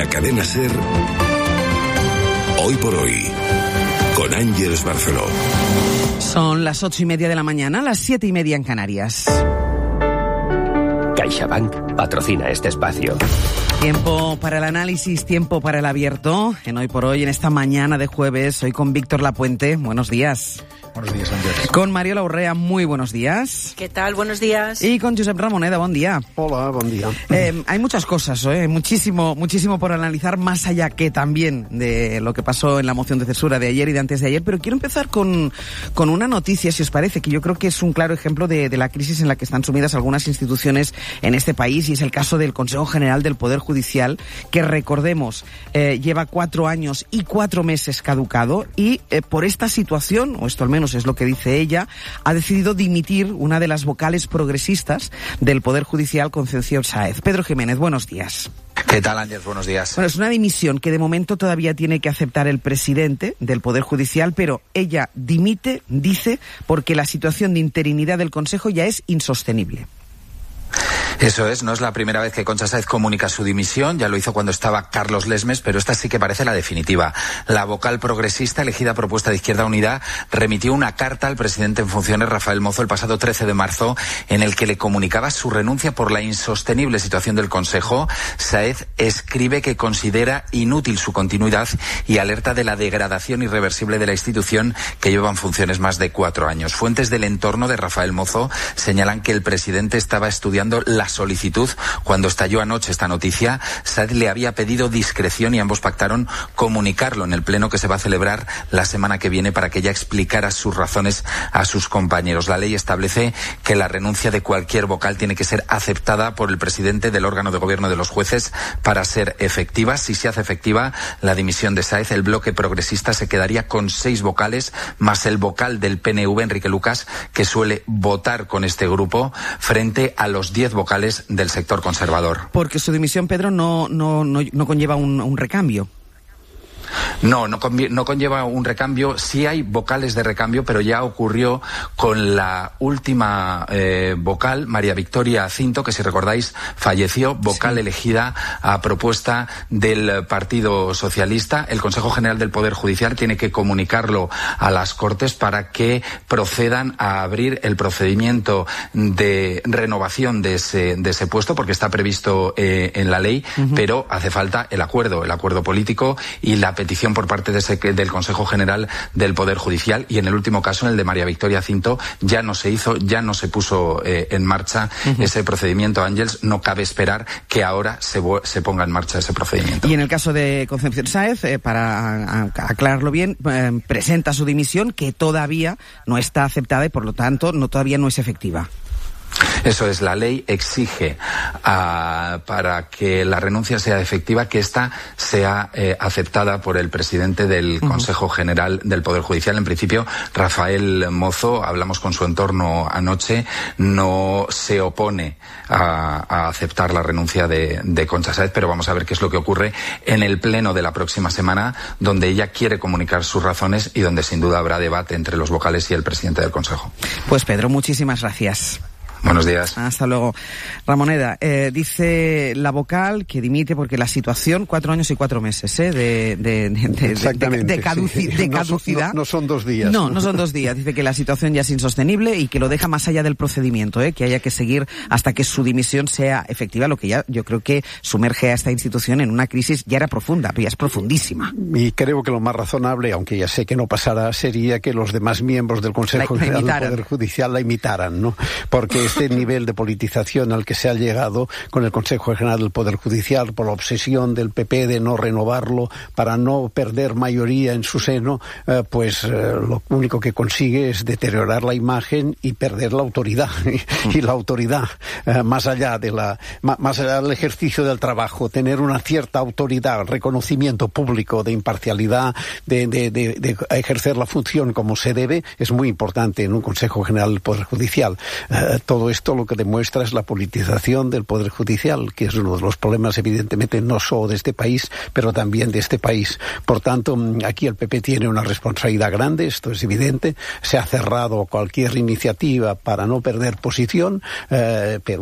la cadena SER, Hoy por Hoy, con Ángeles Barceló. Son las 8:30 de la mañana, las 7:30 en Canarias. CaixaBank patrocina este espacio. Tiempo para el análisis, tiempo para el abierto. En Hoy por Hoy, en esta mañana de jueves, hoy con Víctor Lapuente. Buenos días. Buenos días, Ángeles. Con Mariola Urrea, muy buenos días. ¿Qué tal? Buenos días. Y con Josep Ramoneda, buen día. Hola, buen día. Hay muchas cosas, muchísimo por analizar, más allá que también de lo que pasó en la moción de censura de ayer y de antes de ayer, pero quiero empezar con una noticia, si os parece, que yo creo que es un claro ejemplo de la crisis en la que están sumidas algunas instituciones en este país, y es el caso del Consejo General del Poder Judicial, que recordemos, lleva 4 años y 4 meses caducado, y por esta situación, o esto al menos es lo que dice ella, ha decidido dimitir una de las vocales progresistas del Poder Judicial, Concepción Sáez. Pedro Jiménez, buenos días. ¿Qué tal, Ángeles? Buenos días. Bueno, es una dimisión que de momento todavía tiene que aceptar el presidente del Poder Judicial, pero ella dimite, dice, porque la situación de interinidad del Consejo ya es insostenible. Eso es, no es la primera vez que Concha Sáez comunica su dimisión, ya lo hizo cuando estaba Carlos Lesmes, pero esta sí que parece la definitiva. La vocal progresista, elegida a propuesta de Izquierda Unida, remitió una carta al presidente en funciones, Rafael Mozo, el pasado 13 de marzo, en el que le comunicaba su renuncia por la insostenible situación del Consejo. Sáez escribe que considera inútil su continuidad y alerta de la degradación irreversible de la institución, que lleva en funciones más de 4 años. Fuentes del entorno de Rafael Mozo señalan que el presidente estaba estudiando la solicitud cuando estalló anoche esta noticia. Sáez le había pedido discreción y ambos pactaron comunicarlo en el pleno que se va a celebrar la semana que viene para que ella explicara sus razones a sus compañeros. La ley establece que la renuncia de cualquier vocal tiene que ser aceptada por el presidente del órgano de gobierno de los jueces para ser efectiva. Si se hace efectiva la dimisión de Sáez, el bloque progresista se quedaría con 6 vocales más el vocal del PNV, Enrique Lucas, que suele votar con este grupo, frente a los 10 vocales del sector conservador. Porque su dimisión, Pedro, no conlleva un recambio. No conlleva un recambio. Sí hay vocales de recambio, pero ya ocurrió con la última vocal, María Victoria Cinto, que si recordáis falleció, vocal elegida a propuesta del Partido Socialista. El Consejo General del Poder Judicial tiene que comunicarlo a las Cortes para que procedan a abrir el procedimiento de renovación de ese puesto, porque está previsto en la ley, pero hace falta el acuerdo político y la petición por parte del Consejo General del Poder Judicial. Y en el último caso, en el de María Victoria Cinto, ya no se puso en marcha ese procedimiento. Ángeles, no cabe esperar que ahora se ponga en marcha ese procedimiento. Y en el caso de Concepción Sáez, para aclararlo bien, presenta su dimisión, que todavía no está aceptada y por lo tanto todavía no es efectiva. Eso es, la ley exige para que la renuncia sea efectiva que ésta sea aceptada por el presidente del Consejo General del Poder Judicial. En principio, Rafael Mozo, hablamos con su entorno anoche, no se opone a aceptar la renuncia de Concha Sáez, pero vamos a ver qué es lo que ocurre en el pleno de la próxima semana, donde ella quiere comunicar sus razones y donde sin duda habrá debate entre los vocales y el presidente del Consejo. Pues Pedro, muchísimas gracias. Buenos días. Hasta luego. Ramoneda, dice la vocal que dimite porque la situación, 4 años y 4 meses, de caducidad. No son 2 días. No son 2 días. Dice que la situación ya es insostenible y que lo deja más allá del procedimiento, que haya que seguir hasta que su dimisión sea efectiva, lo que ya yo creo que sumerge a esta institución en una crisis ya era profunda, pero ya es profundísima. Y creo que lo más razonable, aunque ya sé que no pasará, sería que los demás miembros del Consejo General del Poder Judicial la imitaran, ¿no? Porque este nivel de politización al que se ha llegado con el Consejo General del Poder Judicial por la obsesión del PP de no renovarlo para no perder mayoría en su seno, lo único que consigue es deteriorar la imagen y perder la autoridad. Y la autoridad, más allá del ejercicio del trabajo, tener una cierta autoridad, reconocimiento público de imparcialidad, de ejercer la función como se debe, es muy importante en un Consejo General del Poder Judicial. Todo esto lo que demuestra es la politización del Poder Judicial, que es uno de los problemas, evidentemente, no solo de este país, pero también de este país. Por tanto, aquí el PP tiene una responsabilidad grande, esto es evidente. Se ha cerrado cualquier iniciativa para no perder posición, pero